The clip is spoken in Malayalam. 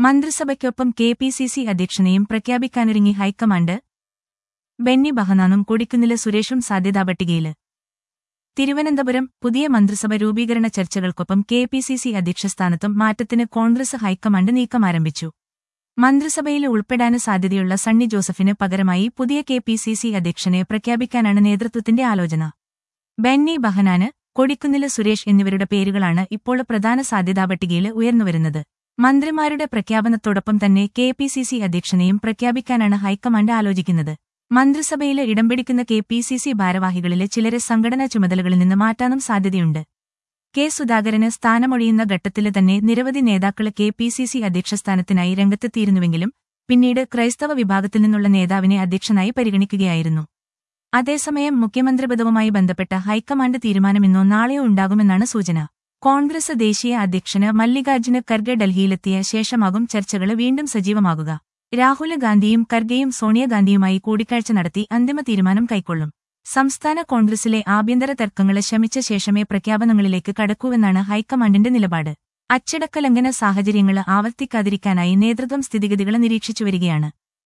മന്ത്രിസഭയ്ക്കൊപ്പം കെപിസിസി അധ്യക്ഷനെയും പ്രഖ്യാപിക്കാനൊരുങ്ങി ഹൈക്കമാൻഡ്. ബെന്നി ബഹനാനും കൊടിക്കുന്നിൽ സുരേഷും സാധ്യതാപട്ടികയില്. തിരുവനന്തപുരം. പുതിയ മന്ത്രിസഭ രൂപീകരണ ചർച്ചകൾക്കൊപ്പം കെപിസിസി അധ്യക്ഷസ്ഥാനത്തും മാറ്റത്തിന് കോൺഗ്രസ് ഹൈക്കമാൻഡ് നീക്കമാരംഭിച്ചു. മന്ത്രിസഭയിൽ ഉൾപ്പെടാന് സാധ്യതയുള്ള സണ്ണി ജോസഫിന് പകരമായി പുതിയ കെപിസിസി അധ്യക്ഷനെ പ്രഖ്യാപിക്കാനാണ് നേതൃത്വത്തിന്റെ ആലോചന. ബെന്നി ബഹനാന്, കൊടിക്കുന്നിൽ സുരേഷ് എന്നിവരുടെ പേരുകളാണ് ഇപ്പോൾ പ്രധാന സാധ്യതാപട്ടികയിൽ ഉയർന്നുവരുന്നത്. മന്ത്രിമാരുടെ പ്രഖ്യാപനത്തോടൊപ്പം തന്നെ കെപിസിസി അധ്യക്ഷനെയും പ്രഖ്യാപിക്കാനാണ് ഹൈക്കമാൻഡ് ആലോചിക്കുന്നത്. മന്ത്രിസഭയില് ഇടം പിടിക്കുന്ന കെപിസിസി ഭാരവാഹികളിലെ ചിലരെ സംഘടനാ ചുമതലകളിൽ നിന്ന് മാറ്റാനും സാധ്യതയുണ്ട്. കെ സുധാകരന് സ്ഥാനമൊഴിയുന്ന ഘട്ടത്തില് തന്നെ നിരവധി നേതാക്കള് കെപിസിസി അധ്യക്ഷസ്ഥാനത്തിനായി രംഗത്തെത്തിയിരുന്നുവെങ്കിലും പിന്നീട് ക്രൈസ്തവ വിഭാഗത്തിൽ നിന്നുള്ള നേതാവിനെ അധ്യക്ഷനായി പരിഗണിക്കുകയായിരുന്നു. അതേസമയം മുഖ്യമന്ത്രിപദവുമായി ബന്ധപ്പെട്ട ഹൈക്കമാൻഡ് തീരുമാനം ഇന്നോ നാളെയോ ഉണ്ടാകുമെന്നാണ് സൂചന. കോൺഗ്രസ് ദേശീയ അധ്യക്ഷന് മല്ലികാർജ്ജുന ഖർഗെ ഡൽഹിയിലെത്തിയ ശേഷമാകും ചർച്ചകള് വീണ്ടും സജീവമാകുക. രാഹുല് ഗാന്ധിയും ഖർഗെയും സോണിയാഗാന്ധിയുമായി കൂടിക്കാഴ്ച നടത്തി അന്തിമ തീരുമാനം കൈക്കൊള്ളും. സംസ്ഥാന കോൺഗ്രസിലെ ആഭ്യന്തര തർക്കങ്ങള് ശമിച്ച ശേഷമേ പ്രഖ്യാപനങ്ങളിലേക്ക് കടക്കൂവെന്നാണ് ഹൈക്കമാൻഡിന്റെ നിലപാട്. അച്ചടക്ക ലംഘന സാഹചര്യങ്ങള് ആവർത്തിക്കാതിരിക്കാനായി നേതൃത്വം സ്ഥിതിഗതികള് നിരീക്ഷിച്ചുവരികയാണ്.